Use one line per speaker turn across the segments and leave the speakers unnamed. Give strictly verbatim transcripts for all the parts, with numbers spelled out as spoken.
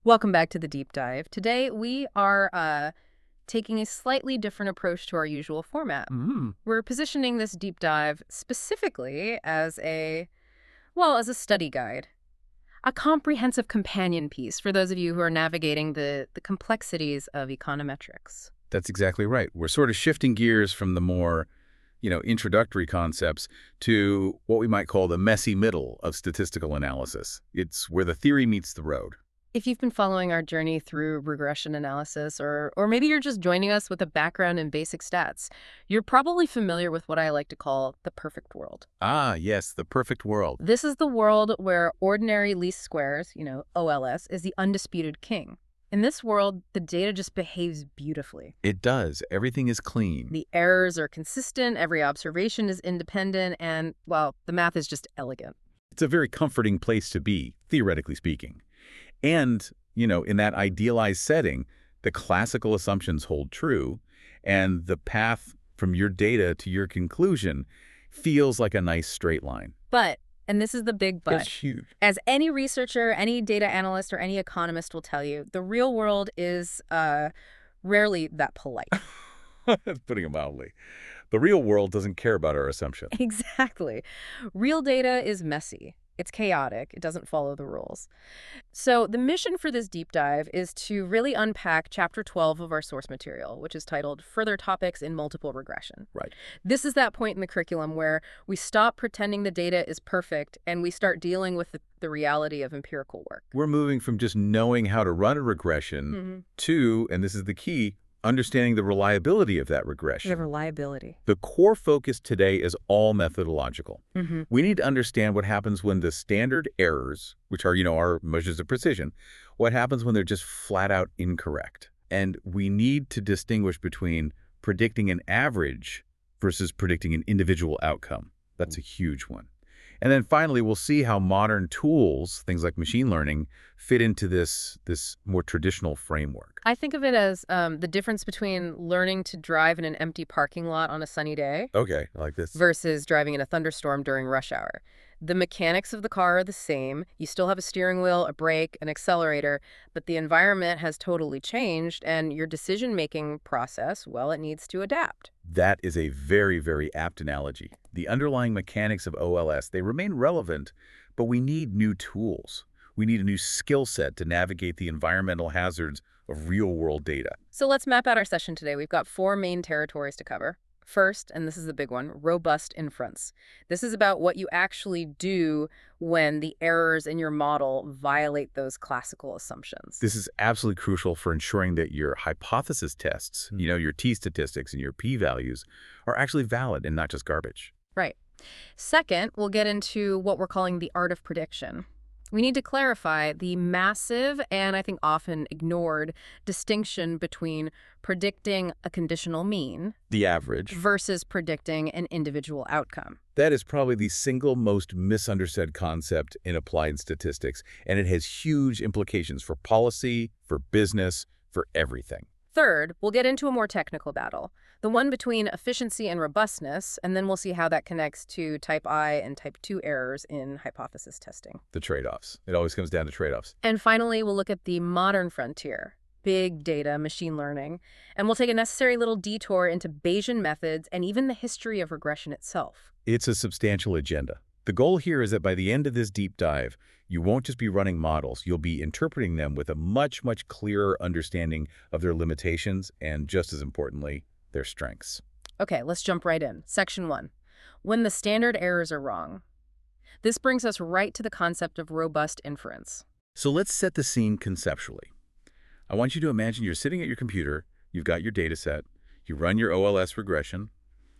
Welcome back to the deep dive. Today we are uh, taking a slightly different approach to our usual format.
Mm.
We're positioning this deep dive specifically as a, well, as a study guide, a comprehensive companion piece for those of you who are navigating the, the complexities of econometrics.
That's exactly right. We're sort of shifting gears from the more, you know, introductory concepts to what we might call the messy middle of statistical analysis. It's where the theory meets the road.
If you've been following our journey through regression analysis, or, or maybe you're just joining us with a background in basic stats, you're probably familiar with what I like to call the perfect world.
Ah, yes, the perfect world.
This is the world where ordinary least squares, you know, O L S, is the undisputed king. In this world, the data just behaves beautifully.
It does. Everything is clean.
The errors are consistent, every observation is independent, and, well, the math is just elegant.
It's a very comforting place to be, theoretically speaking. And, you know, in that idealized setting, the classical assumptions hold true, and the path from your data to your conclusion feels like a nice straight line.
But, and this is the big but,
It's huge.
as any researcher, any data analyst, or any economist will tell you, the real world is uh, rarely that polite.
That's putting it mildly. The real world doesn't care about our assumptions.
Exactly. Real data is messy. It's chaotic. It doesn't follow the rules. So the mission for this deep dive is to really unpack Chapter twelve of our source material, which is titled Further Topics in Multiple Regression.
Right.
This is that point in the curriculum where we stop pretending the data is perfect and we start dealing with the, the reality of empirical work.
We're moving from just knowing how to run a regression
Mm-hmm.
to, and this is the key, understanding the reliability of that regression.
The reliability.
The core focus today is all methodological.
Mm-hmm.
We need to understand what happens when the standard errors, which are, you know, our measures of precision, what happens when they're just flat out incorrect. And we need to distinguish between predicting an average versus predicting an individual outcome. That's a huge one. And then finally, we'll see how modern tools, things like machine learning, fit into this, this more traditional framework.
I think of it as um, the difference between learning to drive in an empty parking lot on a sunny day
Okay, I like this.
versus driving in a thunderstorm during rush hour. The mechanics of the car are the same. You still have a steering wheel, a brake, an accelerator, but the environment has totally changed, and your decision-making process, well, it needs to adapt.
That is a very, very apt analogy. The underlying mechanics of O L S, they remain relevant, but we need new tools. We need a new skill set to navigate the environmental hazards of real-world data.
So let's map out our session today. We've got four main territories to cover. First, and this is the big one, robust inference. This is about what you actually do when the errors in your model violate those classical assumptions.
This is absolutely crucial for ensuring that your hypothesis tests, you know, your t-statistics and your p-values, are actually valid and not just garbage.
Right. Second, we'll get into what we're calling the art of prediction. We need to clarify the massive and I think often ignored distinction between predicting a conditional mean
The average.
versus predicting an individual outcome.
That is probably the single most misunderstood concept in applied statistics, and it has huge implications for policy, for business, for everything.
Third, we'll get into a more technical battle, the one between efficiency and robustness, and then we'll see how that connects to type I and type two errors in hypothesis testing.
The trade-offs. It always comes down to trade-offs.
And finally, we'll look at the modern frontier, big data, machine learning, and we'll take a necessary little detour into Bayesian methods and even the history of regression itself.
It's a substantial agenda. The goal here is that by the end of this deep dive, you won't just be running models, you'll be interpreting them with a much, much clearer understanding of their limitations and, just as importantly, their strengths.
Okay, let's jump right in. Section one, when the standard errors are wrong. This brings us right to the concept of robust inference.
So let's set the scene conceptually. I want you to imagine you're sitting at your computer, you've got your data set, you run your O L S regression,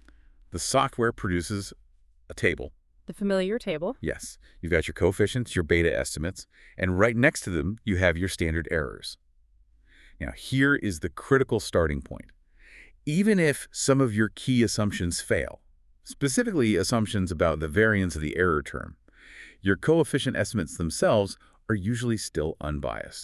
the software produces a table.
The familiar table.
Yes, you've got your coefficients, your beta estimates, and right next to them, you have your standard errors. Now, here is the critical starting point. Even if some of your key assumptions fail, specifically assumptions about the variance of the error term, your coefficient estimates themselves are usually still unbiased.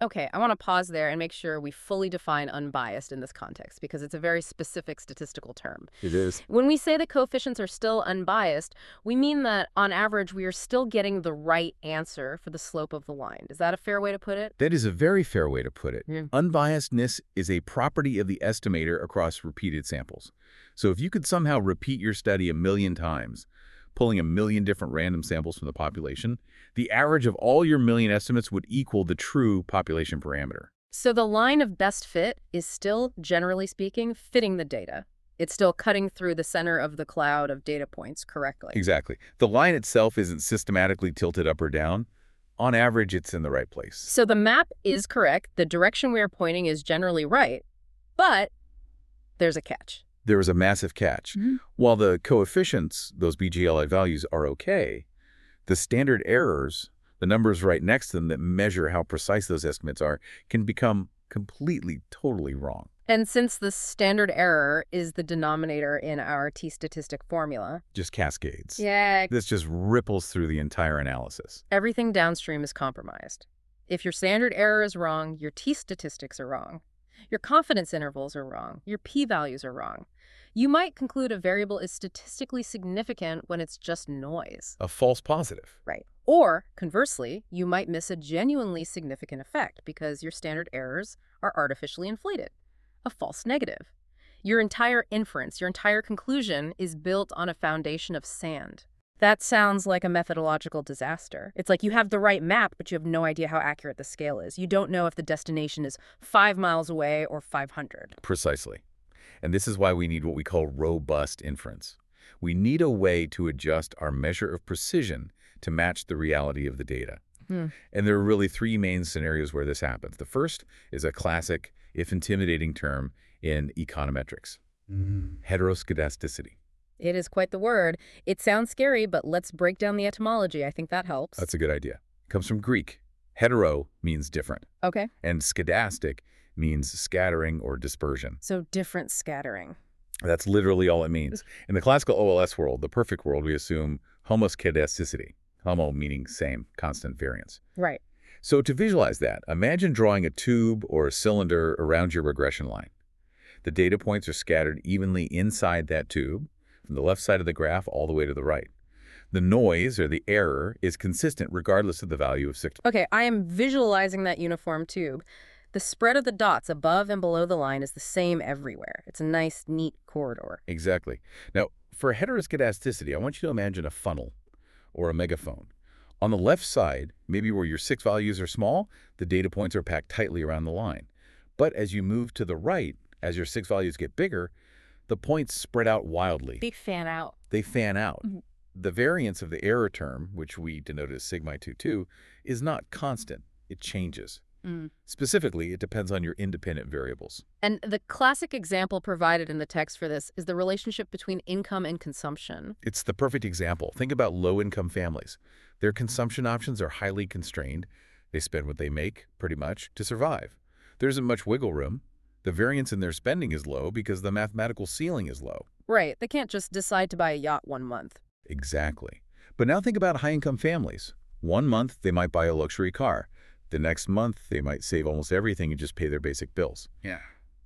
Okay, I want to pause there and make sure we fully define unbiased in this context because it's a very specific statistical term.
It is.
When we say the coefficients are still unbiased, we mean that on average we are still getting the right answer for the slope of the line. Is that a fair way to put it?
That is a very fair way to put it.
Yeah.
Unbiasedness is a property of the estimator across repeated samples. So if you could somehow repeat your study a million times, pulling a million different random samples from the population, the average of all your million estimates would equal the true population parameter.
So the line of best fit is still, generally speaking, fitting the data. It's still cutting through the center of the cloud of data points correctly.
Exactly. The line itself isn't systematically tilted up or down. On average, it's in the right place.
So the map is correct. The direction we are pointing is generally right. But there's a catch.
There is a massive catch.
Mm-hmm.
While the coefficients, those B G L I values, are okay, the standard errors, the numbers right next to them that measure how precise those estimates are, can become completely, totally wrong.
And since the standard error is the denominator in our t-statistic formula,
Just cascades.
yeah,
This just ripples through the entire analysis.
everything downstream is compromised. If your standard error is wrong, your t-statistics are wrong. Your confidence intervals are wrong. Your p-values are wrong. You might conclude a variable is statistically significant when it's just noise.
A false positive.
Right. Or, conversely, you might miss a genuinely significant effect because your standard errors are artificially inflated. A false negative. Your entire inference, your entire conclusion is built on a foundation of sand. That sounds like a methodological disaster. It's like you have the right map, but you have no idea how accurate the scale is. You don't know if the destination is five miles away or five hundred.
Precisely. And this is why we need what we call robust inference. We need a way to adjust our measure of precision to match the reality of the data.
Hmm.
And there are really three main scenarios where this happens. The first is a classic, if intimidating, term in econometrics. Mm. Heteroscedasticity.
It is quite the word. It sounds scary, but let's break down the etymology. I think that helps.
That's a good idea. It comes from Greek. Hetero means different,
Okay.
and skedastic means scattering or dispersion.
So different scattering.
That's literally all it means. In the classical O L S world, the perfect world, we assume homoskedasticity. Homo meaning same, constant variance.
Right.
So to visualize that, imagine drawing a tube or a cylinder around your regression line. The data points are scattered evenly inside that tube, from the left side of the graph all the way to the right. The noise, or the error, is consistent regardless of the value of six.
Okay, I am visualizing that uniform tube. The spread of the dots above and below the line is the same everywhere. It's a nice, neat corridor.
Exactly. Now, for heteroscedasticity, I want you to imagine a funnel or a megaphone. On the left side, maybe where your six values are small, the data points are packed tightly around the line. But as you move to the right, as your six values get bigger, the points spread out wildly.
They fan out.
They fan out.
Mm-hmm.
The variance of the error term, which we denote as sigma i two two, is not constant. It changes.
Mm.
Specifically, it depends on your independent variables.
And the classic example provided in the text for this is the relationship between income and consumption.
It's the perfect example. Think about low-income families. Their consumption options are highly constrained. They spend what they make, pretty much, to survive. There isn't much wiggle room. The variance in their spending is low because the mathematical ceiling is low.
Right. They can't just decide to buy a yacht one month.
Exactly. But now think about high-income families. One month, they might buy a luxury car. The next month, they might save almost everything and just pay their basic bills.
Yeah.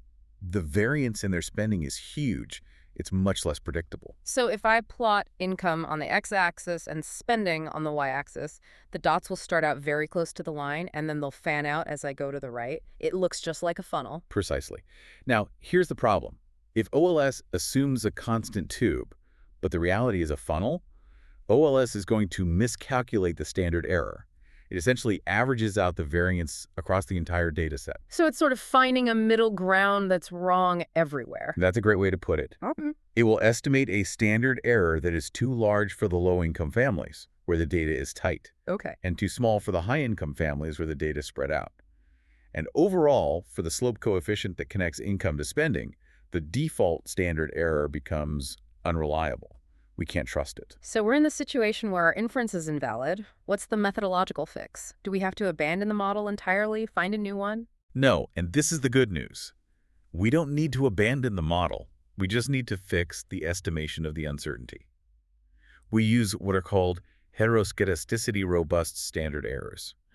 The variance in their spending is huge. It's much less predictable.
So if I plot income on the x-axis and spending on the y-axis, the dots will start out very close to the line, and then they'll fan out as I go to the right. It looks just like a funnel.
Precisely. Now, here's the problem. If O L S assumes a constant tube, but the reality is a funnel, O L S is going to miscalculate the standard error. It essentially averages out the variance across the entire data set.
So it's sort of finding a middle ground that's wrong everywhere.
That's a great way to put it.
Okay.
It will estimate a standard error that is too large for the low-income families, where the data is tight,
Okay.
and too small for the high-income families, where the data is spread out. And overall, for the slope coefficient that connects income to spending, the default standard error becomes unreliable. We can't trust it.
So we're in the situation where our inference is invalid. What's the methodological fix? Do we have to abandon the model entirely, find a new one?
No, and this is the good news. We don't need to abandon the model. We just need to fix the estimation of the uncertainty. We use what are called heteroscedasticity robust standard errors.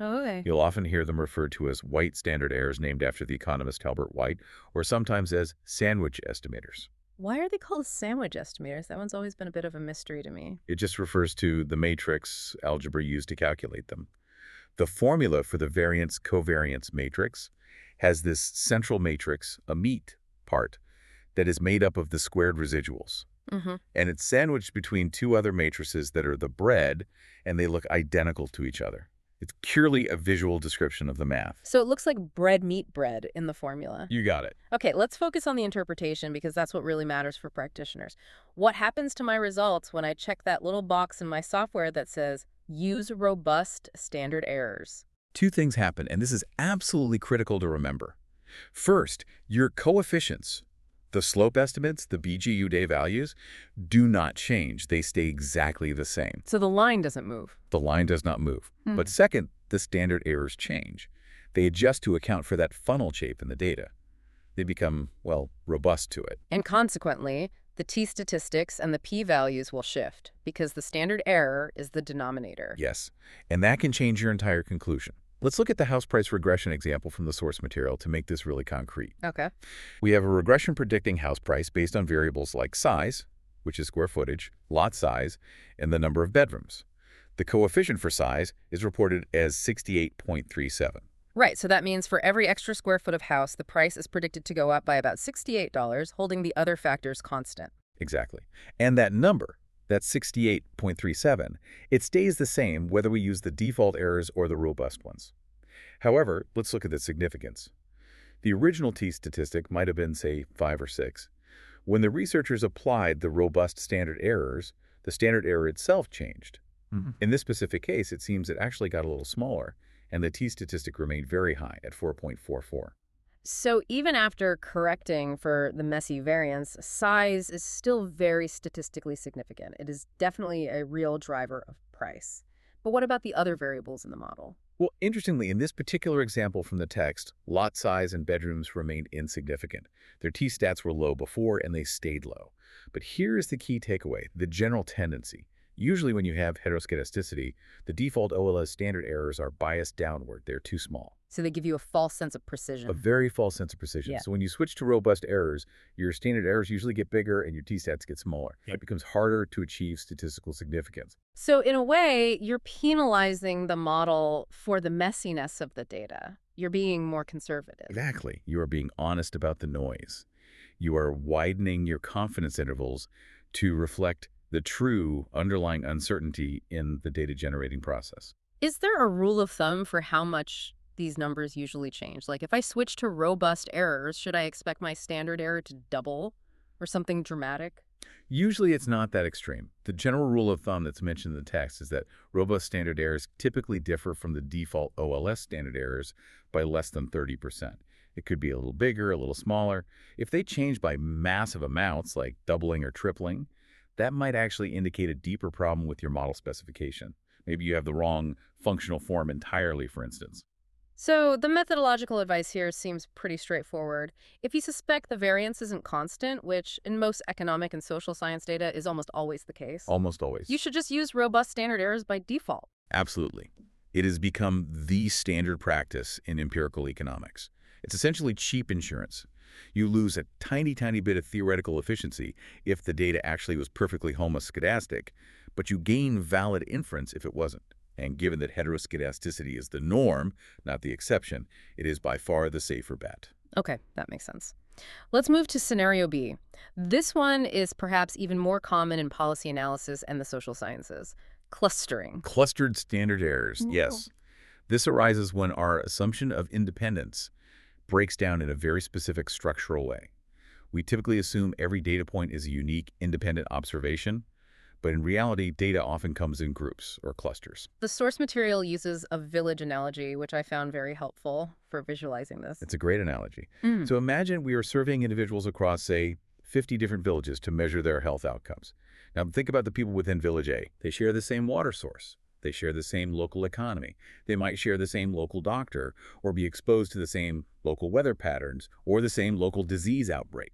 Okay.
You'll often hear them referred to as white standard errors named after the economist Albert White, or sometimes as sandwich estimators.
Why are they called sandwich estimators? That one's always been a bit of a mystery to me.
It just refers to the matrix algebra used to calculate them. The formula for the variance-covariance matrix has this central matrix, a meat part, that is made up of the squared residuals.
Mm-hmm.
And it's sandwiched between two other matrices that are the bread, and they look identical to each other. It's purely a visual description of the math.
So it looks like bread meat bread in the formula.
You got it.
Okay, let's focus on the interpretation because that's what really matters for practitioners. What happens to my results when I check that little box in my software that says, use robust standard errors?
Two things happen, and this is absolutely critical to remember. First, your coefficients, the slope estimates, the B G U day values, do not change. They stay exactly the same.
So the line doesn't move.
The line does not move.
Hmm.
But second, the standard errors change. They adjust to account for that funnel shape in the data. They become, well, robust to it.
And consequently, the t-statistics and the p-values will shift because the standard error is the denominator.
Yes, and that can change your entire conclusion. Let's look at the house price regression example from the source material to make this really concrete.
Okay.
We have a regression predicting house price based on variables like size, which is square footage, lot size, and the number of bedrooms. The coefficient for size is reported as sixty-eight point three seven.
Right, so that means for every extra square foot of house, the price is predicted to go up by about sixty-eight dollars, holding the other factors constant.
Exactly. And that number, that sixty-eight point three seven, it stays the same whether we use the default errors or the robust ones. However, let's look at the significance. The original t-statistic might have been, say, five or six. When the researchers applied the robust standard errors, the standard error itself changed. Mm-hmm. In this specific case, it seems it actually got a little smaller, and the t-statistic remained very high at four point four four.
So even after correcting for the messy variance, size is still very statistically significant. It is definitely a real driver of price. But what about the other variables in the model?
Well, interestingly, in this particular example from the text, lot size and bedrooms remained insignificant. Their t-stats were low before, and they stayed low. But here is the key takeaway, the general tendency. Usually when you have heteroscedasticity, the default O L S standard errors are biased downward. They're too small.
So they give you a false sense of precision.
A very false sense of precision.
Yeah.
So when you switch to robust errors, your standard errors usually get bigger and your t-stats get smaller. Yep. It becomes harder to achieve statistical significance.
So in a way, you're penalizing the model for the messiness of the data. You're being more conservative.
Exactly. You are being honest about the noise. You are widening your confidence intervals to reflect the true underlying uncertainty in the data generating process.
Is there a rule of thumb for how much these numbers usually change? Like if I switch to robust errors, should I expect my standard error to double or something dramatic?
Usually it's not that extreme. The general rule of thumb that's mentioned in the text is that robust standard errors typically differ from the default O L S standard errors by less than thirty percent. It could be a little bigger, a little smaller. If they change by massive amounts, like doubling or tripling, that might actually indicate a deeper problem with your model specification. Maybe you have the wrong functional form entirely, for instance.
So the methodological advice here seems pretty straightforward. If you suspect the variance isn't constant, which in most economic and social science data is almost always the case,
Almost always.
you should just use robust standard errors by default.
Absolutely. It has become the standard practice in empirical economics. It's essentially cheap insurance. You lose a tiny, tiny bit of theoretical efficiency if the data actually was perfectly homoscedastic, but you gain valid inference if it wasn't. And given that heteroscedasticity is the norm, not the exception, it is by far the safer bet.
Okay, that makes sense. Let's move to scenario B. This one is perhaps even more common in policy analysis and the social sciences. Clustering.
Clustered standard errors,
No.
yes. This arises when our assumption of independence breaks down in a very specific structural way. We typically assume every data point is a unique, independent observation, but in reality, data often comes in groups or clusters.
The source material uses a village analogy, which I found very helpful for visualizing this.
It's a great analogy.
Mm.
So imagine we are surveying individuals across, say, fifty different villages to measure their health outcomes. Now think about the people within Village A. They share the same water source. They share the same local economy. They might share the same local doctor or be exposed to the same local weather patterns or the same local disease outbreak.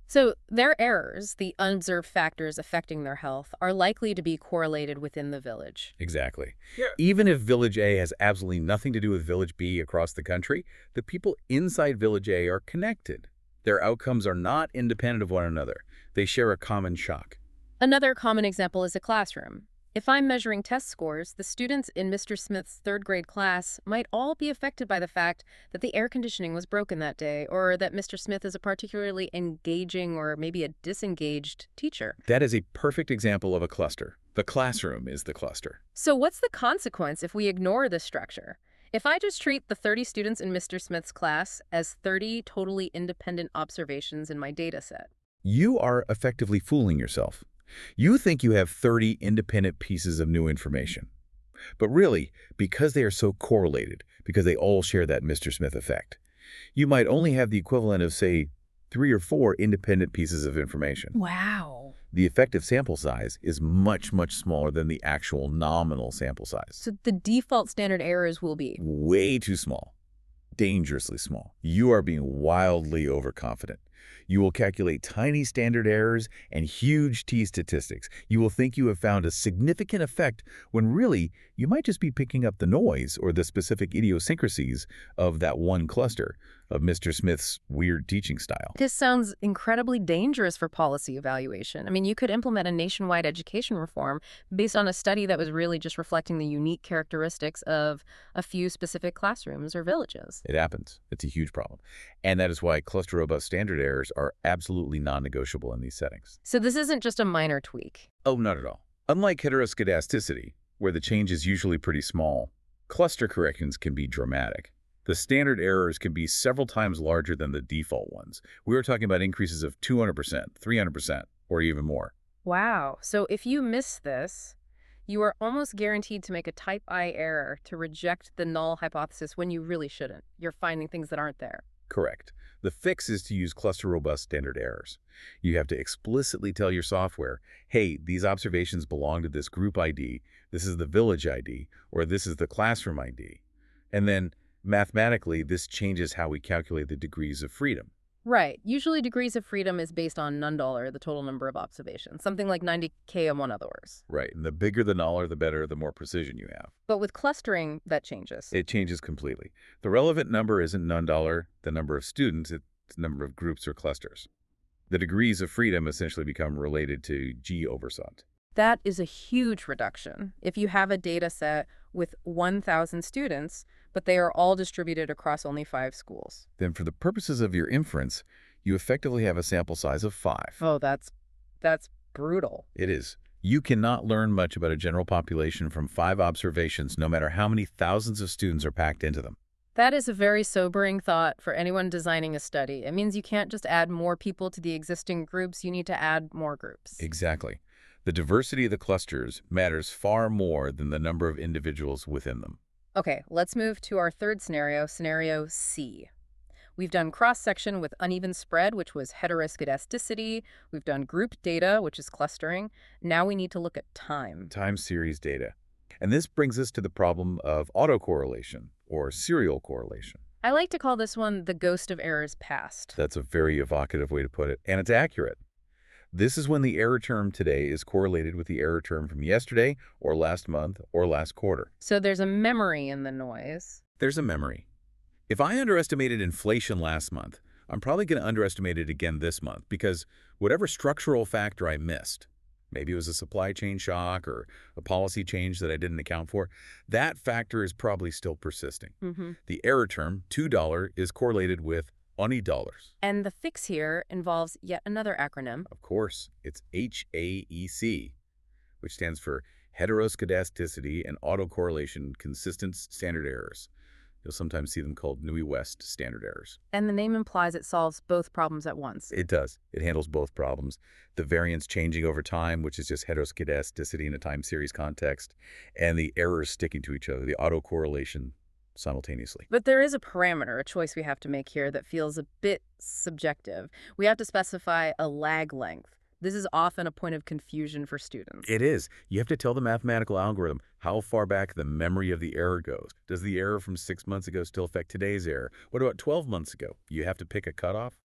So their errors, the unobserved factors affecting their health, are likely to be correlated within the village.
Exactly.
Yeah.
Even if Village A has absolutely nothing to do with Village B across the country, the people inside Village A are connected. Their outcomes are not independent of one another. They share a common shock.
Another common example is a classroom. If I'm measuring test scores, the students in Mister Smith's third grade class might all be affected by the fact that the air conditioning was broken that day, or that Mister Smith is a particularly engaging or maybe a disengaged teacher.
That is a perfect example of a cluster. The classroom is the cluster.
So what's the consequence if we ignore this structure? If I just treat the thirty students in Mister Smith's class as thirty totally independent observations in my data set?
You are effectively fooling yourself. You think you have thirty independent pieces of new information. But really, because they are so correlated, because they all share that Mister Smith effect, you might only have the equivalent of, say, three or four independent pieces of information.
Wow.
The effective sample size is much, much smaller than the actual nominal sample size.
So the default standard errors will be
Way too small. Dangerously small. You are being wildly overconfident. You will calculate tiny standard errors and huge t-statistics. You will think you have found a significant effect when really you might just be picking up the noise or the specific idiosyncrasies of that one cluster of Mister Smith's weird teaching style.
This sounds incredibly dangerous for policy evaluation. I mean, you could implement a nationwide education reform based on a study that was really just reflecting the unique characteristics of a few specific classrooms or villages.
It happens. It's a huge problem. And that is why cluster-robust standard errors are absolutely non-negotiable in these settings.
So this isn't just a minor tweak.
Oh, not at all. Unlike heteroscedasticity, where the change is usually pretty small, cluster corrections can be dramatic. The standard errors can be several times larger than the default ones. We are talking about increases of two hundred percent, three hundred percent, or even more.
Wow. So if you miss this, you are almost guaranteed to make a type I error to reject the null hypothesis when you really shouldn't. You're finding things that aren't there.
Correct. The fix is to use cluster-robust standard errors. You have to explicitly tell your software, hey, these observations belong to this group I D, this is the village I D, or this is the classroom I D. And then, mathematically, this changes how we calculate the degrees of freedom.
Right. Usually degrees of freedom is based on null, or the total number of observations. Something like ninety K in one other words.
Right. And the bigger the null, the better, the more precision you have.
But with clustering, that changes.
It changes completely. The relevant number isn't non-dollar, the number of students, it's the number of groups or clusters. The degrees of freedom essentially become related to G over S O T.
That is a huge reduction. If you have a data set with one thousand students, but they are all distributed across only five schools.
Then for the purposes of your inference, you effectively have a sample size of five.
Oh, that's that's brutal.
It is. You cannot learn much about a general population from five observations, no matter how many thousands of students are packed into them.
That is a very sobering thought for anyone designing a study. It means you can't just add more people to the existing groups, you need to add more groups.
Exactly. The diversity of the clusters matters far more than the number of individuals within them.
Okay, let's move to our third scenario, scenario C. We've done cross-section with uneven spread, which was heteroscedasticity. We've done group data, which is clustering. Now we need to look at time.
Time series data. And this brings us to the problem of autocorrelation, or serial correlation.
I like to call this one the ghost of errors past.
That's a very evocative way to put it, and it's accurate. This is when the error term today is correlated with the error term from yesterday, or last month, or last quarter.
So there's a memory in the noise.
There's a memory. If I underestimated inflation last month, I'm probably going to underestimate it again this month because whatever structural factor I missed, maybe it was a supply chain shock or a policy change that I didn't account for, that factor is probably still persisting.
Mm-hmm.
The error term, two dollars, is correlated with twenty dollars.
And the fix here involves yet another acronym.
Of course, it's H A E C, which stands for heteroscedasticity and autocorrelation consistent standard errors. You'll sometimes see them called N U I West standard errors.
And the name implies it solves both problems at once.
It does. It handles both problems. The variance changing over time, which is just heteroscedasticity in a time series context, and the errors sticking to each other, the autocorrelation simultaneously.
But there is a parameter, a choice we have to make here that feels a bit subjective. We have to specify a lag length. This is often a point of confusion for students.
It is. You have to tell the mathematical algorithm how far back the memory of the error goes. Does the error from six months ago still affect today's error? What about twelve months ago? You have to pick a cutoff.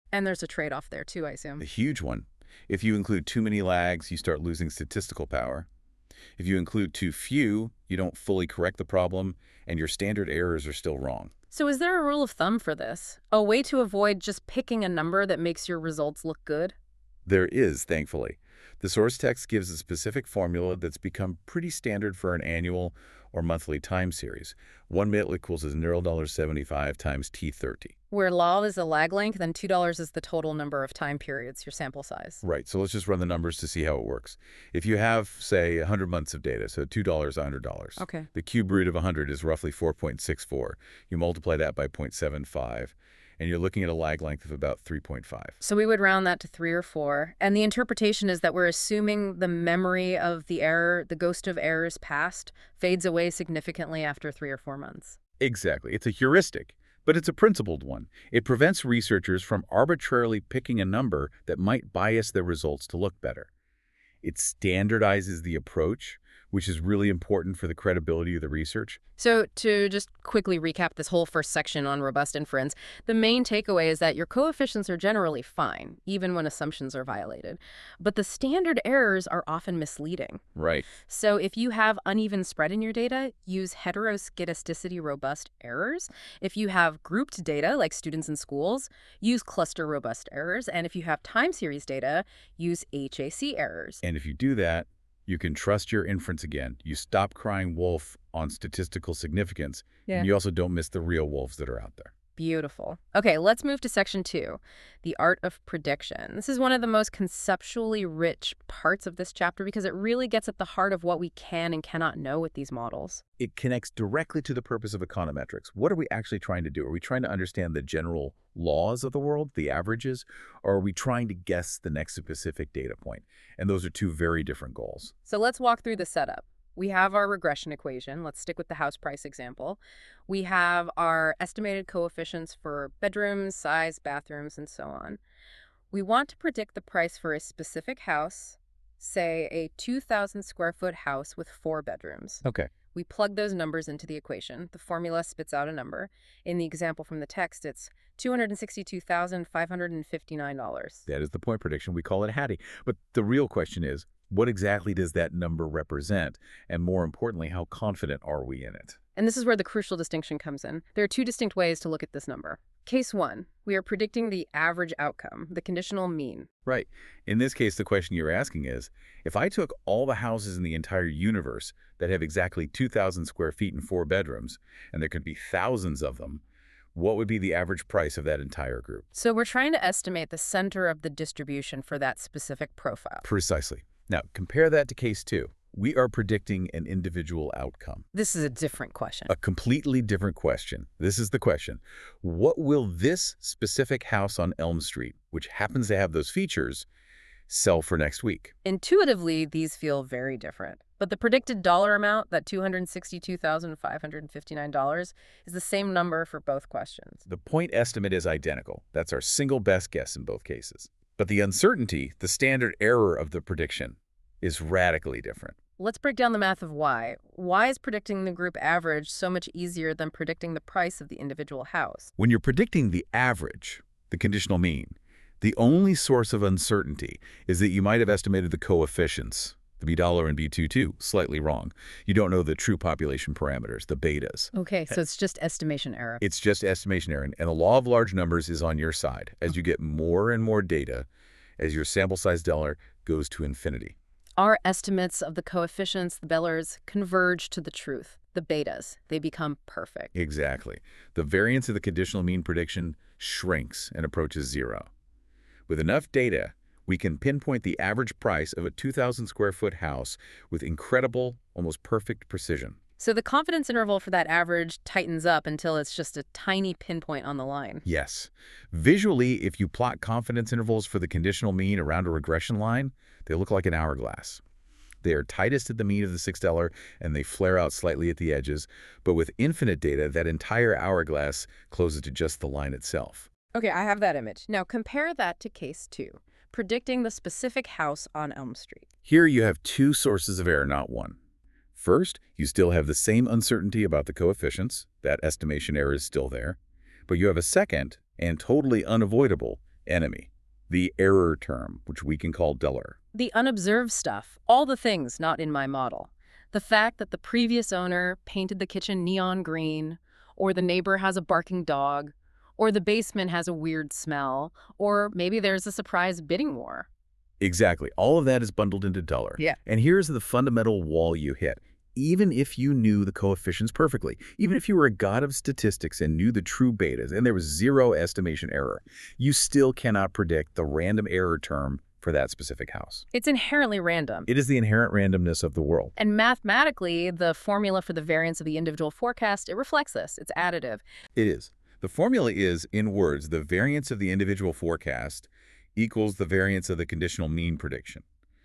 And there's a trade-off there too, I
A
assume.
huge one. If you include too many lags, you start losing statistical power. If you include too few, you don't fully correct the problem, and your standard errors are still wrong.
So is there a rule of thumb for this? A way to avoid just picking a number that makes your results look good?
There is, thankfully. The source text gives a specific formula that's become pretty standard for an annual or monthly time series. One mil equals zero seventy-five times T thirty.
Where lol is the lag length and two dollars is the total number of time periods, your sample size.
Right, so let's just run the numbers to see how it works. If you have, say, one hundred months of data, so two dollars, one hundred dollars.
Okay.
The cube root of one hundred is roughly four point six four. You multiply that by zero point seven five, and you're looking at a lag length of about three point five.
So we would round that to three or four. And the interpretation is that we're assuming the memory of the error, the ghost of errors past, fades away significantly after three or four months.
Exactly. It's a heuristic, but it's a principled one. It prevents researchers from arbitrarily picking a number that might bias their results to look better. It standardizes the approach, which is really important for the credibility of the research.
So to just quickly recap this whole first section on robust inference, the main takeaway is that your coefficients are generally fine, even when assumptions are violated. But the standard errors are often misleading.
Right.
So if you have uneven spread in your data, use heteroskedasticity robust errors. If you have grouped data, like students in schools, use cluster robust errors. And if you have time series data, use H A C errors.
And if you do that, you can trust your inference again. You stop crying wolf on statistical significance,
Yeah.
and you also don't miss the real wolves that are out there.
Beautiful. Okay, let's move to section two, the art of prediction. This is one of the most conceptually rich parts of this chapter because it really gets at the heart of what we can and cannot know with these models.
It connects directly to the purpose of econometrics. What are we actually trying to do? Are we trying to understand the general laws of the world, the averages, or are we trying to guess the next specific data point? And those are two very different goals.
So let's walk through the setup. We have our regression equation. Let's stick with the house price example. We have our estimated coefficients for bedrooms, size, bathrooms, and so on. We want to predict the price for a specific house, say a two thousand square foot house with four bedrooms.
Okay.
We plug those numbers into the equation. The formula spits out a number. In the example from the text, it's two hundred sixty-two thousand five hundred fifty-nine dollars.
That is the point prediction. We call it Hattie. But the real question is, what exactly does that number represent? And more importantly, how confident are we in it?
And this is where the crucial distinction comes in. There are two distinct ways to look at this number. Case one, we are predicting the average outcome, the conditional mean.
Right. In this case, the question you're asking is, if I took all the houses in the entire universe that have exactly two thousand square feet and four bedrooms, and there could be thousands of them, what would be the average price of that entire group?
So we're trying to estimate the center of the distribution for that specific profile.
Precisely. Now, compare that to case two. We are predicting an individual outcome.
This is a different question.
A completely different question. This is the question. What will this specific house on Elm Street, which happens to have those features, sell for next week?
Intuitively, these feel very different. But the predicted dollar amount, that two hundred sixty-two thousand five hundred fifty-nine dollars, is the same number for both questions.
The point estimate is identical. That's our single best guess in both cases. But the uncertainty, the standard error of the prediction, is radically different.
Let's break down the math of why. Why is predicting the group average so much easier than predicting the price of the individual house?
When you're predicting the average, the conditional mean, the only source of uncertainty is that you might have estimated the coefficients, the B dollar and B twenty-two, slightly wrong. You don't know the true population parameters, the betas.
Okay, so it's just estimation error.
It's just estimation error, and the law of large numbers is on your side. As you get more and more data, as your sample size dollar goes to infinity.
Our estimates of the coefficients, the Bellers, converge to the truth. The betas, they become perfect.
Exactly. The variance of the conditional mean prediction shrinks and approaches zero. With enough data, we can pinpoint the average price of a two thousand square foot house with incredible, almost perfect precision.
So the confidence interval for that average tightens up until it's just a tiny pinpoint on the line.
Yes. Visually, if you plot confidence intervals for the conditional mean around a regression line, they look like an hourglass. They are tightest at the mean of the six dollar, and they flare out slightly at the edges. But with infinite data, that entire hourglass closes to just the line itself.
Okay, I have that image. Now compare that to case two, predicting the specific house on Elm Street.
Here you have two sources of error, not one. First, you still have the same uncertainty about the coefficients. That estimation error is still there. But you have a second, and totally unavoidable, Enemy. The error term, which we can call duller.
The unobserved stuff, all the things not in my model. The fact that the previous owner painted the kitchen neon green, or the neighbor has a barking dog, or the basement has a weird smell, or maybe there's a surprise bidding war.
Exactly. All of that is bundled into duller.
Yeah.
And here's the fundamental wall you hit. Even if you knew the coefficients perfectly, even if you were a god of statistics and knew the true betas and there was zero estimation error, you still cannot predict the random error term for that specific house.
It's inherently random.
It is the inherent randomness of the world.
And mathematically, the formula for the variance of the individual forecast, it reflects this. It's additive.
It is. The formula is, in words, the variance of the individual forecast equals the variance of the conditional mean prediction.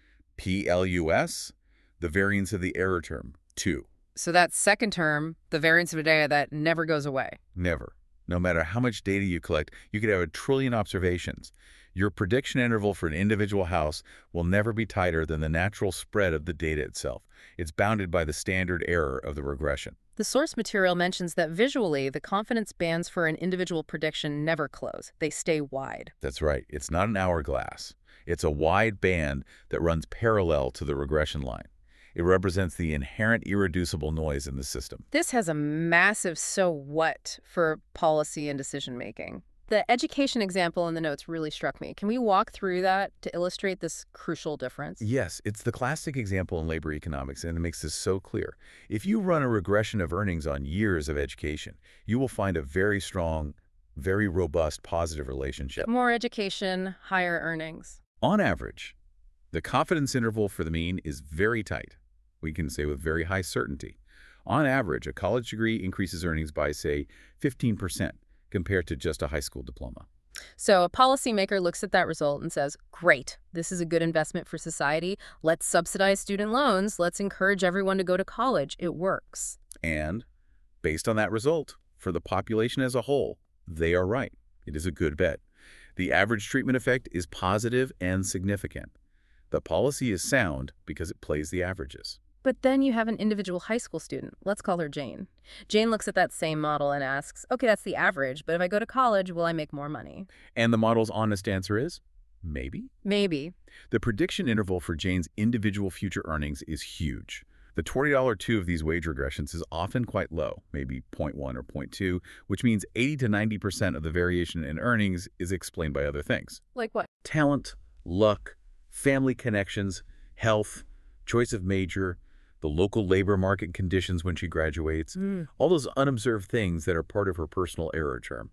P L U S, the variance of the error term, two.
So that second term, the variance of a data that never goes away.
Never. No matter how much data you collect, you could have a trillion observations. Your prediction interval for an individual house will never be tighter than the natural spread of the data itself. It's bounded by the standard error of the regression.
The source material mentions that visually, the confidence bands for an individual prediction never close. They stay wide.
That's right. It's not an hourglass. It's a wide band that runs parallel to the regression line. It represents the inherent irreducible noise in the system.
This has a massive so what for policy and decision-making. The education example in the notes really struck me. Can we walk through that to illustrate this crucial difference?
Yes, it's the classic example in labor economics, and it makes this so clear. If you run a regression of earnings on years of education, you will find a very strong, very robust positive relationship.
More education, higher earnings.
On average, the confidence interval for the mean is very tight. We can say with very high certainty. On average, a college degree increases earnings by, say, fifteen percent compared to just a high school diploma.
So a policymaker looks at that result and says, great, this is a good investment for society. Let's subsidize student loans. Let's encourage everyone to go to college. It works.
And based on that result, for the population as a whole, they are right. It is a good bet. The average treatment effect is positive and significant. The policy is sound because it plays the averages.
But then you have an individual high school student. Let's call her Jane. Jane looks at that same model and asks, okay, that's the average, but if I go to college, will I make more money?
And the model's honest answer is, maybe.
Maybe.
The prediction interval for Jane's individual future earnings is huge. The twenty dollar two of these wage regressions is often quite low, maybe zero point one or zero point two, which means eighty to ninety percent of the variation in earnings is explained by other things.
Like what?
Talent, luck, family connections, health, choice of major, the local labor market conditions when she graduates,
Mm.
all those unobserved things that are part of her personal error term.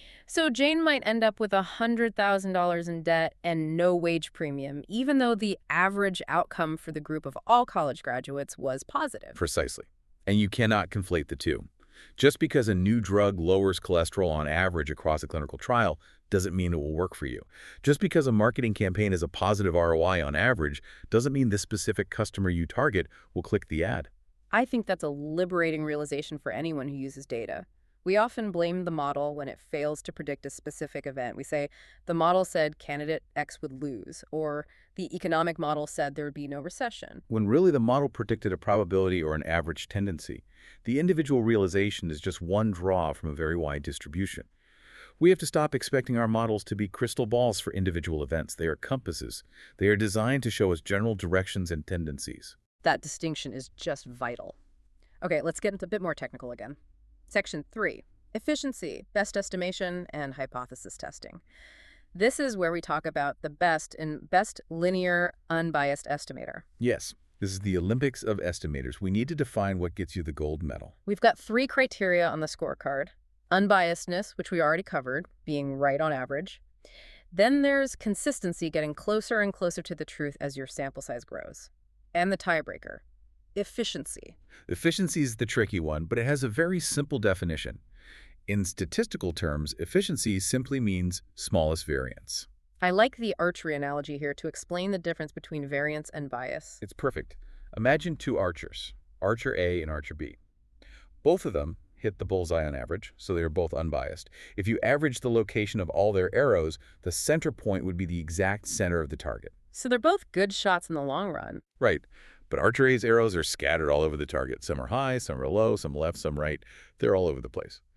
So Jane might end up with one hundred thousand dollars in debt and no wage premium, even though the average outcome for the group of all college graduates was positive.
Precisely. And you cannot conflate the two. Just because a new drug lowers cholesterol on average across a clinical trial doesn't mean it will work for you. Just because a marketing campaign has a positive R O I on average doesn't mean this specific customer you target will click the ad.
I think that's a liberating realization for anyone who uses data. We often blame the model when it fails to predict a specific event. We say, the model said candidate X would lose, or the economic model said there would be no recession.
When really the model predicted a probability or an average tendency. The individual realization is just one draw from a very wide distribution. We have to stop expecting our models to be crystal balls for individual events. They are compasses. They are designed to show us general directions and tendencies.
That distinction is just vital. Okay, let's get into a bit more technical again. Section three, efficiency, best estimation, and hypothesis testing. This is where we talk about the best in best linear, unbiased estimator.
Yes, this is the Olympics of estimators. We need to define what gets you the gold medal.
We've got three criteria on the scorecard. Unbiasedness, which we already covered, being right on average. Then there's consistency, getting closer and closer to the truth as your sample size grows. And the tiebreaker, efficiency.
Efficiency is the tricky one, but it has a very simple definition. In statistical terms, efficiency simply means smallest variance.
I like the archery analogy here to explain the difference between variance and bias.
It's perfect. Imagine two archers, Archer A and Archer B. Both of them hit the bullseye on average, so they are both unbiased. If you average the location of all their arrows, the center point would be the exact center of the target.
So they're both good shots in the long run.
Right. But Archer A's arrows are scattered all over the target. Some are high, some are low, some left, some right. They're all over the place.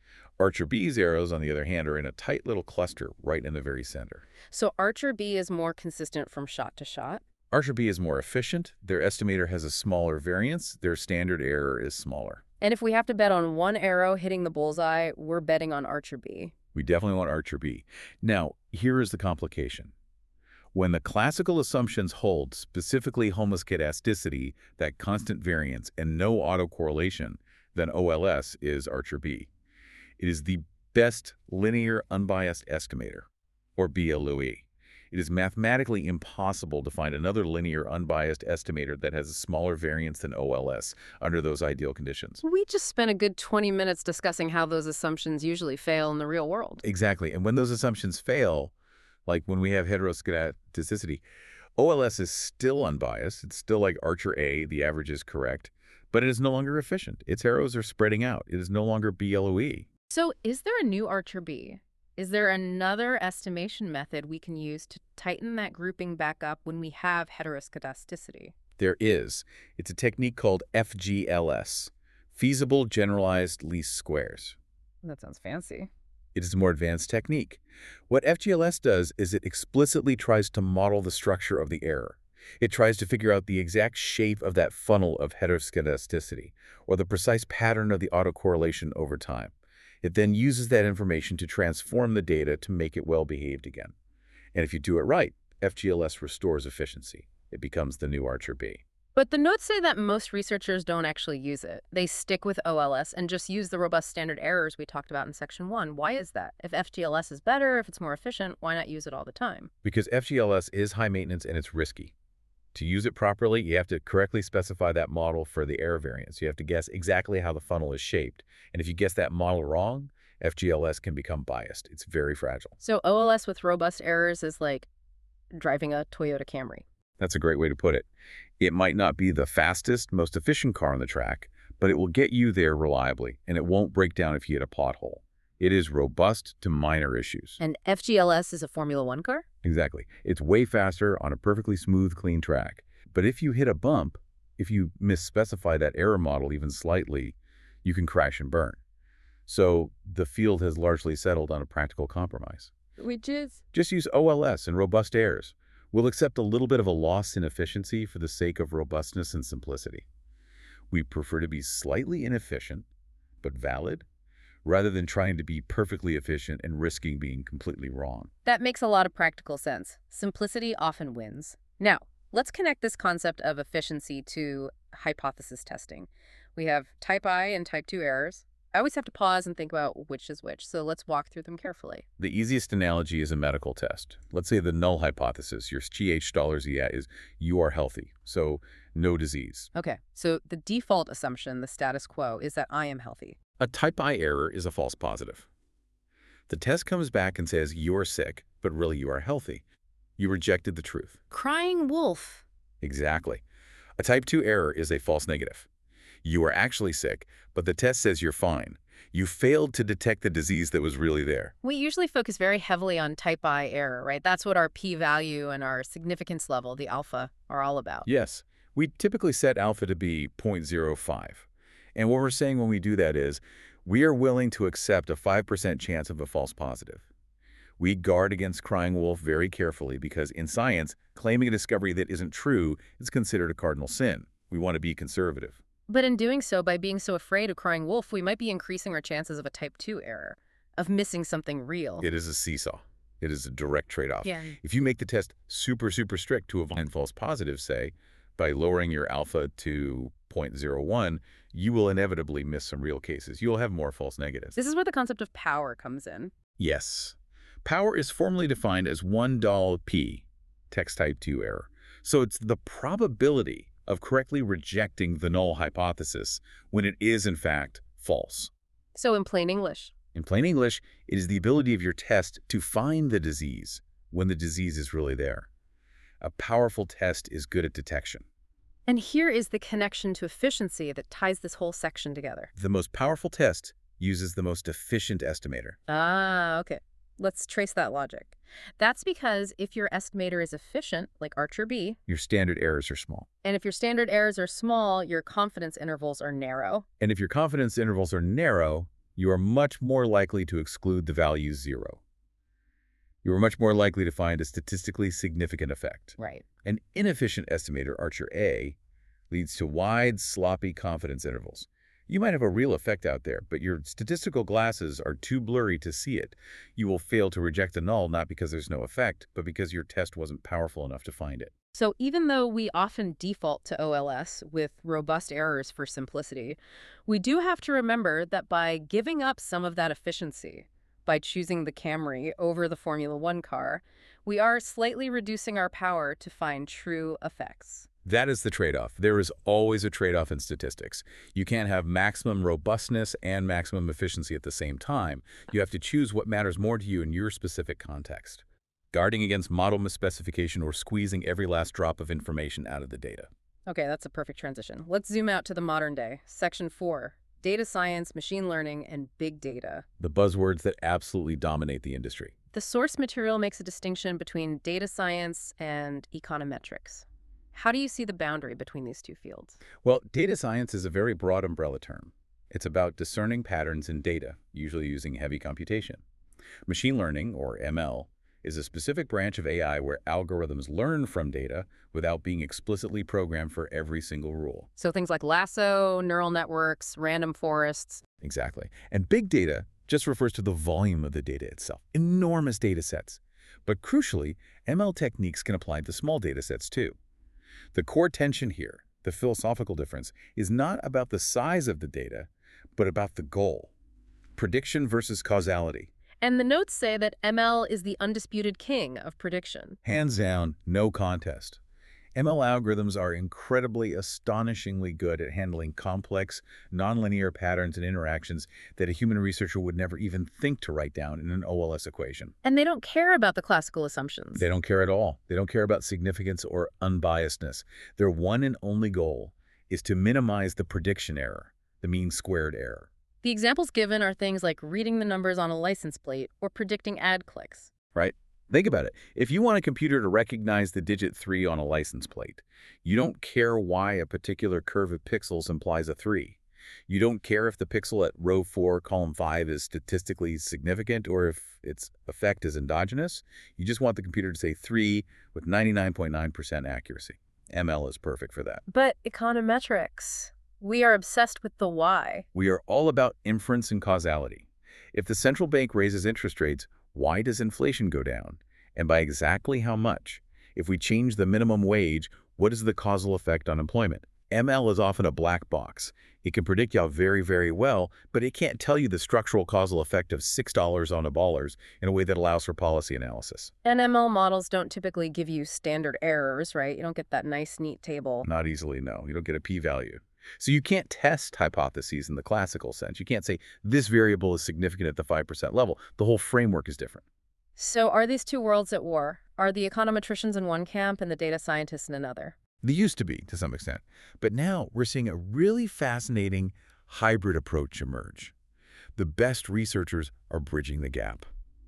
Archer B's errors, on the other hand, are in a tight little cluster right in the very center.
So Archer B is more consistent from shot to shot?
Archer B is more efficient. Their estimator has a smaller variance. Their standard error is smaller.
And if we have to bet on one arrow hitting the bullseye, we're betting on Archer B.
We definitely want Archer B. Now, here is the complication. When the classical assumptions hold, specifically homoscedasticity, that constant variance, and no autocorrelation, then O L S is Archer B. It is the best linear unbiased estimator, or B L U E. It is mathematically impossible to find another linear unbiased estimator that has a smaller variance than O L S under those ideal conditions.
We just spent a good twenty minutes discussing how those assumptions usually fail in the real world.
Exactly. And when those assumptions fail, like when we have heteroscedasticity, O L S is still unbiased. It's still like Archer A, the average is correct, but it is no longer efficient. Its arrows are spreading out. It is no longer B L U E.
So is there a new Archer B? Is there another estimation method we can use to tighten that grouping back up when we have heteroscedasticity?
There is. It's a technique called F G L S, feasible generalized least squares.
That sounds fancy.
It is a more advanced technique. What F G L S does is it explicitly tries to model the structure of the error. It tries to figure out the exact shape of that funnel of heteroscedasticity, or the precise pattern of the autocorrelation over time. It then uses that information to transform the data to make it well-behaved again. And if you do it right, F G L S restores efficiency. It becomes the new Archer B.
But the notes say that most researchers don't actually use it. They stick with O L S and just use the robust standard errors we talked about in section one. Why is that? If F G L S is better, if it's more efficient, why not use it all the time?
Because F G L S is high maintenance and it's risky. To use it properly, you have to correctly specify that model for the error variance. You have to guess exactly how the funnel is shaped. And if you guess that model wrong, F G L S can become biased. It's very fragile.
So O L S with robust errors is like driving a Toyota Camry.
That's a great way to put it. It might not be the fastest, most efficient car on the track, but it will get you there reliably, and it won't break down if you hit a pothole. It is robust to minor issues.
And F G L S is a Formula One car?
Exactly. It's way faster on a perfectly smooth, clean track. But if you hit a bump, if you misspecify that error model even slightly, you can crash and burn. So the field has largely settled on a practical compromise.
Which is?
Just use O L S and robust errors. We'll accept a little bit of a loss in efficiency for the sake of robustness and simplicity. We prefer to be slightly inefficient, but valid, rather than trying to be perfectly efficient and risking being completely wrong.
That makes a lot of practical sense. Simplicity often wins. Now, let's connect this concept of efficiency to hypothesis testing. We have type I and type two errors. I always have to pause and think about which is which, so let's walk through them carefully.
The easiest analogy is a medical test. Let's say the null hypothesis, your G H dollars E A, is you are healthy, so no disease.
Okay, so the default assumption, the status quo, is that I am healthy.
A type I error is a false positive. The test comes back and says you're sick, but really you are healthy. You rejected the truth.
Crying wolf.
Exactly. A type two error is a false negative. You are actually sick, but the test says you're fine. You failed to detect the disease that was really there.
We usually focus very heavily on type I error, right? That's what our p-value and our significance level, the alpha, are all about.
Yes. We typically set alpha to be zero point zero five. And what we're saying when we do that is, we are willing to accept a five percent chance of a false positive. We guard against crying wolf very carefully because in science, claiming a discovery that isn't true is considered a cardinal sin. We want to be conservative.
But in doing so, by being so afraid of crying wolf, we might be increasing our chances of a type two error, of missing something real.
It is a seesaw. It is a direct trade-off.
Yeah.
If you make the test super, super strict to avoid false positives, say, by lowering your alpha to zero point zero one, you will inevitably miss some real cases. You'll have more false negatives.
This is where the concept of power comes in.
Yes. Power is formally defined as one dollar p, text type two error. So it's the probability of correctly rejecting the null hypothesis when it is, in fact, false.
So in plain English?
In plain English, it is the ability of your test to find the disease when the disease is really there. A powerful test is good at detection.
And here is the connection to efficiency that ties this whole section together.
The most powerful test uses the most efficient estimator.
Ah, okay. Let's trace that logic. That's because if your estimator is efficient, like Archer B,
your standard errors are small.
And if your standard errors are small, your confidence intervals are narrow.
And if your confidence intervals are narrow, you are much more likely to exclude the value zero. You are much more likely to find a statistically significant effect.
Right.
An inefficient estimator, Archer A, leads to wide, sloppy confidence intervals. You might have a real effect out there, but your statistical glasses are too blurry to see it. You will fail to reject a null not because there's no effect, but because your test wasn't powerful enough to find it.
So even though we often default to O L S with robust errors for simplicity, we do have to remember that by giving up some of that efficiency, by choosing the Camry over the Formula One car, we are slightly reducing our power to find true effects.
That is the trade-off. There is always a trade-off in statistics. You can't have maximum robustness and maximum efficiency at the same time. You have to choose what matters more to you in your specific context, guarding against model misspecification or squeezing every last drop of information out of the data.
Okay, that's a perfect transition. Let's zoom out to the modern day. Section four, data science, machine learning, and big data.
The buzzwords that absolutely dominate the industry.
The source material makes a distinction between data science and econometrics. How do you see the boundary between these two fields?
Well, data science is a very broad umbrella term. It's about discerning patterns in data, usually using heavy computation. Machine learning, or M L, is a specific branch of A I where algorithms learn from data without being explicitly programmed for every single rule.
So things like lasso, neural networks, random forests.
Exactly. And big data just refers to the volume of the data itself, enormous data sets. But crucially, M L techniques can apply to small data sets too. The core tension here, the philosophical difference, is not about the size of the data, but about the goal. Prediction versus causality.
And the notes say that M L is the undisputed king of prediction.
Hands down, no contest. M L algorithms are incredibly, astonishingly good at handling complex, nonlinear patterns and interactions that a human researcher would never even think to write down in an O L S equation.
And they don't care about the classical assumptions.
They don't care at all. They don't care about significance or unbiasedness. Their one and only goal is to minimize the prediction error, the mean squared error.
The examples given are things like reading the numbers on a license plate or predicting ad clicks.
Right? Think about it. If you want a computer to recognize the digit three on a license plate, you don't care why a particular curve of pixels implies a three. You don't care if the pixel at row four, column five is statistically significant or if its effect is endogenous. You just want the computer to say three with ninety-nine point nine percent accuracy. M L is perfect for that.
But econometrics, we are obsessed with the why.
We are all about inference and causality. If the central bank raises interest rates, why does inflation go down? And by exactly how much? If we change the minimum wage, what is the causal effect on employment? M L is often a black box. It can predict y'all very, very well, but it can't tell you the structural causal effect of six dollars on a ballers in a way that allows for policy analysis.
And M L models don't typically give you standard errors, right? You don't get that nice, neat table.
Not easily, no. You don't get a p-value. So you can't test hypotheses in the classical sense. You can't say this variable is significant at the five percent level. The whole framework is different.
So are these two worlds at war? Are the econometricians in one camp and the data scientists in another?
They used to be, to some extent. But now we're seeing a really fascinating hybrid approach emerge. The best researchers are bridging the gap.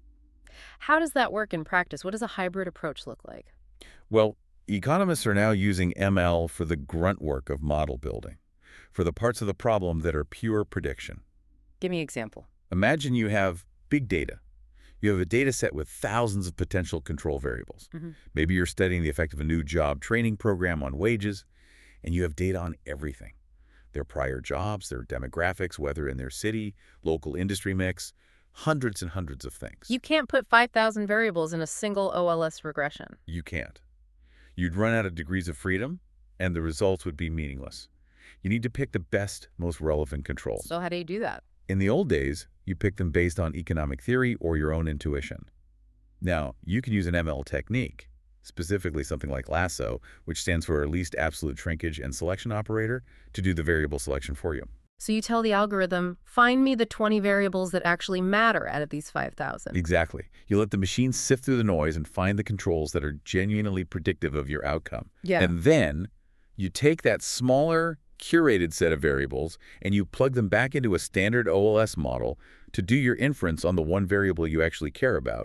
How does that work in practice? What does a hybrid approach look like?
Well, economists are now using M L for the grunt work of model building, for the parts of the problem that are pure prediction.
Give me an example.
Imagine you have big data. You have a data set with thousands of potential control variables.
Mm-hmm.
Maybe you're studying the effect of a new job training program on wages, and you have data on everything. Their prior jobs, their demographics, weather in their city, local industry mix, hundreds and hundreds of things.
You can't put five thousand variables in a single O L S regression.
You can't. You'd run out of degrees of freedom, and the results would be meaningless. You need to pick the best, most relevant controls.
So how do you do that?
In the old days, you picked them based on economic theory or your own intuition. Now, you can use an M L technique, specifically something like lasso, which stands for least absolute shrinkage and selection operator, to do the variable selection for you.
So you tell the algorithm, find me the twenty variables that actually matter out of these five thousand.
Exactly. You let the machine sift through the noise and find the controls that are genuinely predictive of your outcome.
Yeah.
And then you take that smaller, curated set of variables and you plug them back into a standard O L S model to do your inference on the one variable you actually care about,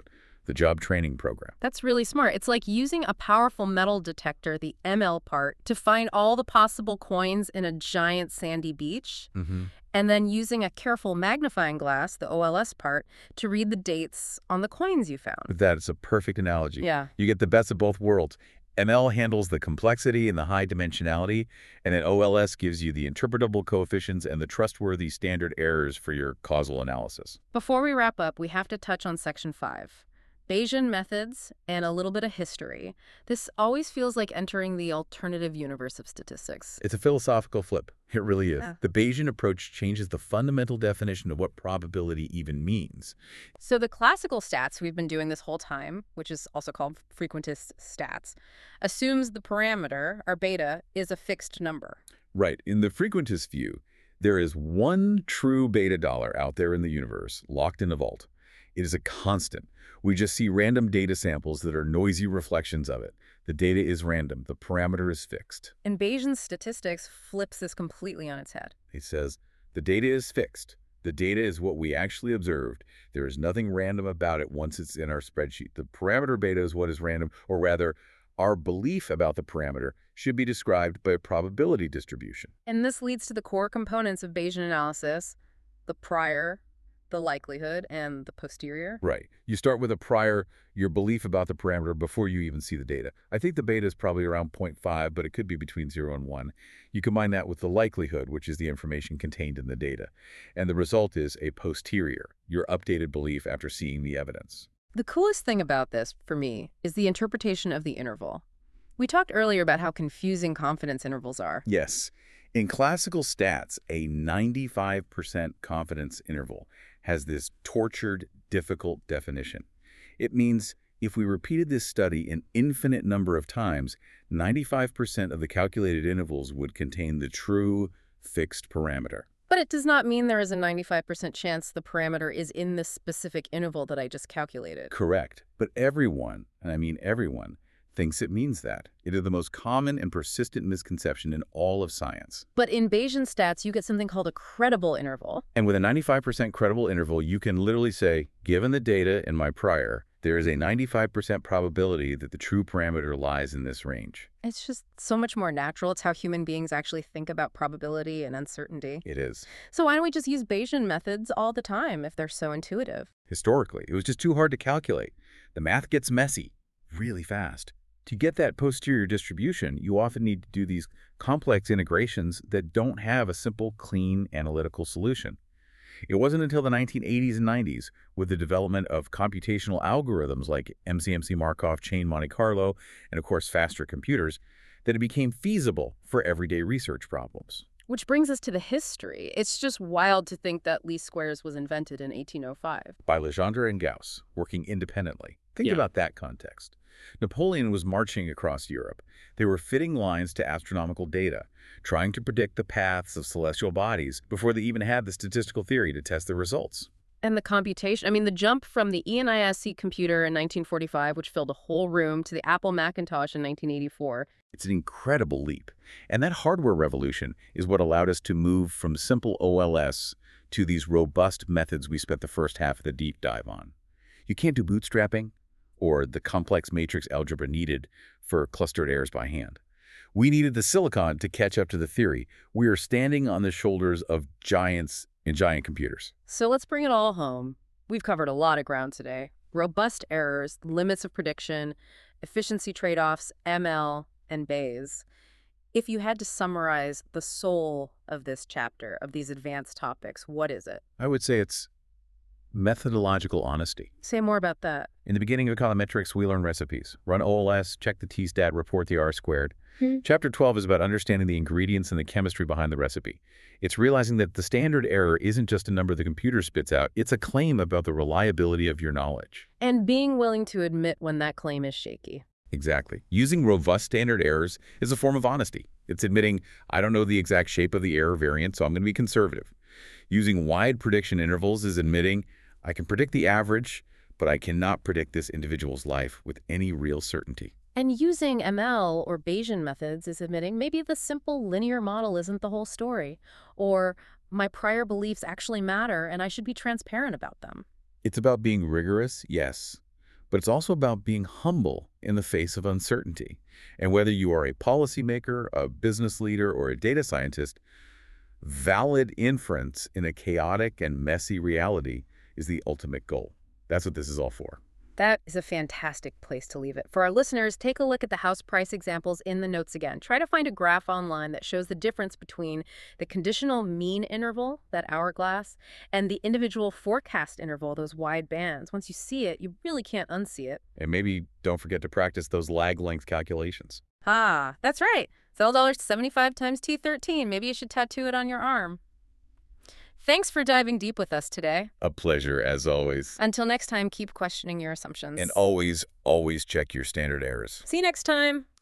the job training program.
That's really smart. It's like using a powerful metal detector, the M L part, to find all the possible coins in a giant sandy beach,
Mm-hmm.
and then using a careful magnifying glass, the O L S part, to read the dates on the coins you found.
That is a perfect analogy.
Yeah.
You get the best of both worlds. M L handles the complexity and the high dimensionality, and then O L S gives you the interpretable coefficients and the trustworthy standard errors for your causal analysis.
Before we wrap up, we have to touch on Section five. Bayesian methods and a little bit of history. This always feels like entering the alternative universe of statistics.
It's a philosophical flip. It really is.
Yeah.
The Bayesian approach changes the fundamental definition of what probability even means.
So the classical stats we've been doing this whole time, which is also called frequentist stats, assumes the parameter, our beta, is a fixed number.
Right. In the frequentist view, there is one true beta dollar out there in the universe, locked in a vault. It is a constant. We just see random data samples that are noisy reflections of it. The data is random. The parameter is fixed.
And Bayesian statistics flips this completely on its head.
It says, the data is fixed. The data is what we actually observed. There is nothing random about it once it's in our spreadsheet. The parameter beta is what is random, or rather, our belief about the parameter should be described by a probability distribution.
And this leads to the core components of Bayesian analysis, the prior, the likelihood, and the posterior.
Right. You start with a prior, your belief about the parameter before you even see the data. I think the beta is probably around zero point five, but it could be between zero and one. You combine that with the likelihood, which is the information contained in the data. And the result is a posterior, your updated belief after seeing the evidence.
The coolest thing about this, for me, is the interpretation of the interval. We talked earlier about how confusing confidence intervals are.
Yes. In classical stats, a ninety-five percent confidence interval has this tortured, difficult definition. It means if we repeated this study an infinite number of times, ninety-five percent of the calculated intervals would contain the true, fixed parameter.
But it does not mean there is a ninety-five percent chance the parameter is in this specific interval that I just calculated.
Correct. But everyone, and I mean everyone, thinks it means that. It is the most common and persistent misconception in all of science.
But in Bayesian stats, you get something called a credible interval.
And with a ninety-five percent credible interval, you can literally say, given the data in my prior, there is a ninety-five percent probability that the true parameter lies in this range.
It's just so much more natural. It's how human beings actually think about probability and uncertainty.
It is.
So why don't we just use Bayesian methods all the time if they're so intuitive?
Historically, it was just too hard to calculate. The math gets messy really fast. To get that posterior distribution, you often need to do these complex integrations that don't have a simple, clean, analytical solution. It wasn't until the nineteen eighties and nineties, with the development of computational algorithms like M C M C Markov chain Monte Carlo, and of course faster computers, that it became feasible for everyday research problems.
Which brings us to the history. It's just wild to think that least squares was invented in eighteen oh five.
By Legendre and Gauss, working independently. Think
Yeah.
about that context. Napoleon was marching across Europe. They were fitting lines to astronomical data, trying to predict the paths of celestial bodies before they even had the statistical theory to test the results.
And the computation, I mean, the jump from the E N I S C computer in nineteen forty-five, which filled a whole room, to the Apple Macintosh in nineteen eighty-four.
It's an incredible leap. And that hardware revolution is what allowed us to move from simple O L S to these robust methods we spent the first half of the deep dive on. You can't do bootstrapping or the complex matrix algebra needed for clustered errors by hand. We needed the silicon to catch up to the theory. We are standing on the shoulders of giants in giant computers.
So let's bring it all home. We've covered a lot of ground today. Robust errors, limits of prediction, efficiency trade-offs, M L, and Bayes. If you had to summarize the soul of this chapter, of these advanced topics, what is it?
I would say it's methodological honesty.
Say more about that.
In the beginning of econometrics, we learn recipes. Run O L S, check the T-stat, report the R-squared.
Hmm.
Chapter twelve is about understanding the ingredients and the chemistry behind the recipe. It's realizing that the standard error isn't just a number the computer spits out. It's a claim about the reliability of your knowledge.
And being willing to admit when that claim is shaky.
Exactly. Using robust standard errors is a form of honesty. It's admitting, I don't know the exact shape of the error variant, so I'm going to be conservative. Using wide prediction intervals is admitting, I can predict the average, but I cannot predict this individual's life with any real certainty.
And using M L or Bayesian methods is admitting maybe the simple linear model isn't the whole story, or my prior beliefs actually matter and I should be transparent about them.
It's about being rigorous, yes, But it's also about being humble in the face of uncertainty. And whether you are a policymaker, a business leader, or a data scientist, valid inference in a chaotic and messy reality is the ultimate goal. That's what this is all for.
That is a fantastic place to leave it. For our listeners, take a look at the house price examples in the notes again. Try to find a graph online that shows the difference between the conditional mean interval, that hourglass, and the individual forecast interval, those wide bands. Once you see it, you really can't unsee it.
And maybe don't forget to practice those lag length calculations.
Ah, that's right. Sell dollars seventy-five times T thirteen. Maybe you should tattoo it on your arm. Thanks for diving deep with us today.
A pleasure, as always.
Until next time, keep questioning your assumptions.
And always, always check your standard errors.
See you next time.